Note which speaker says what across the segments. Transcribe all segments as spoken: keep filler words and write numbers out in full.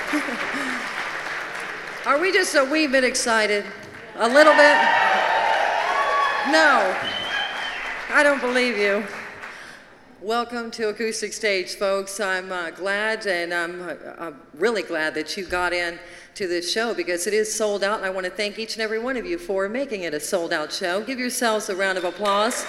Speaker 1: Are we just a wee bit excited? A little bit? No, I don't believe you. Welcome to Acoustic Stage, folks. I'm uh, glad, and I'm, uh, I'm really glad that you got in to this show because it is sold out, and I want to thank each and every one of you for making it a sold-out show. Give yourselves a round of applause.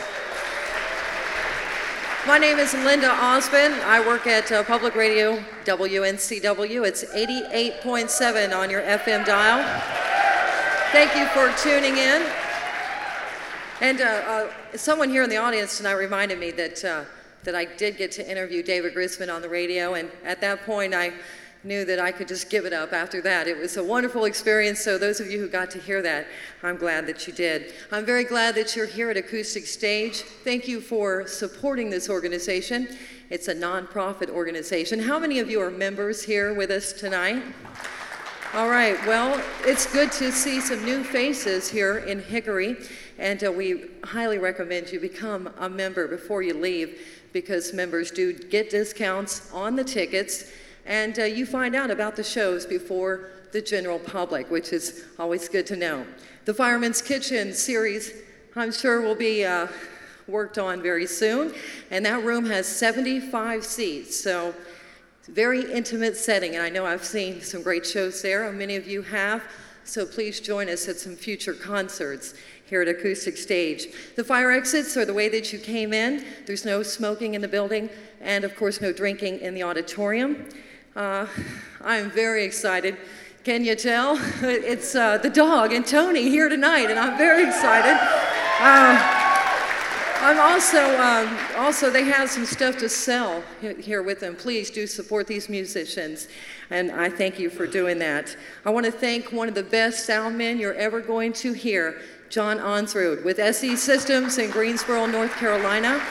Speaker 1: My name is Linda Osmond. I work at uh, Public Radio W N C W. It's eighty-eight point seven on your F M dial. Thank you for tuning in. And uh, uh, someone here in the audience tonight reminded me that uh, that I did get to interview David Grisman on the radio, and at that point I knew that I could just give it up after that. It was a wonderful experience, so those of you who got to hear that, I'm glad that you did. I'm very glad that you're here at Acoustic Stage. Thank you for supporting this organization. It's a nonprofit organization. How many of you are members here with us tonight? All right, well, it's good to see some new faces here in Hickory, and uh, we highly recommend you become a member before you leave, because members do get discounts on the tickets, and uh, you find out about the shows before the general public, which is always good to know. The Fireman's Kitchen series, I'm sure, will be uh, worked on very soon, and that room has seventy-five seats, so it's a very intimate setting, and I know I've seen some great shows there, and many of you have, so please join us at some future concerts here at Acoustic Stage. The fire exits are the way that you came in. There's no smoking in the building, and of course no drinking in the auditorium. Uh, I'm very excited. Can you tell? It's uh, the dog and Tony here tonight, and I'm very excited. Uh, I'm also, um, also they have some stuff to sell here with them. Please do support these musicians, and I thank you for doing that. I want to thank one of the best sound men you're ever going to hear, John Onsrud with S E Systems in Greensboro, North Carolina.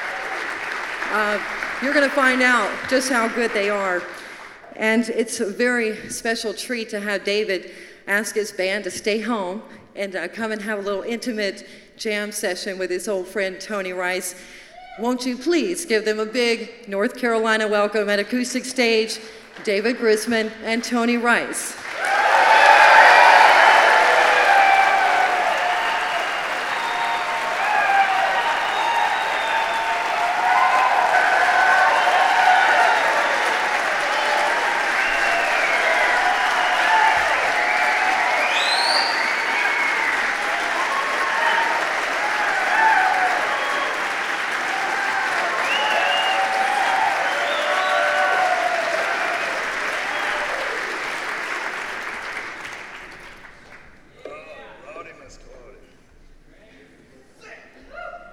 Speaker 1: Uh, you're going to find out just how good they are. And it's a very special treat to have David ask his band to stay home and uh, come and have a little intimate jam session with his old friend Tony Rice. Won't you please give them a big North Carolina welcome at Acoustic Stage, David Grisman and Tony Rice.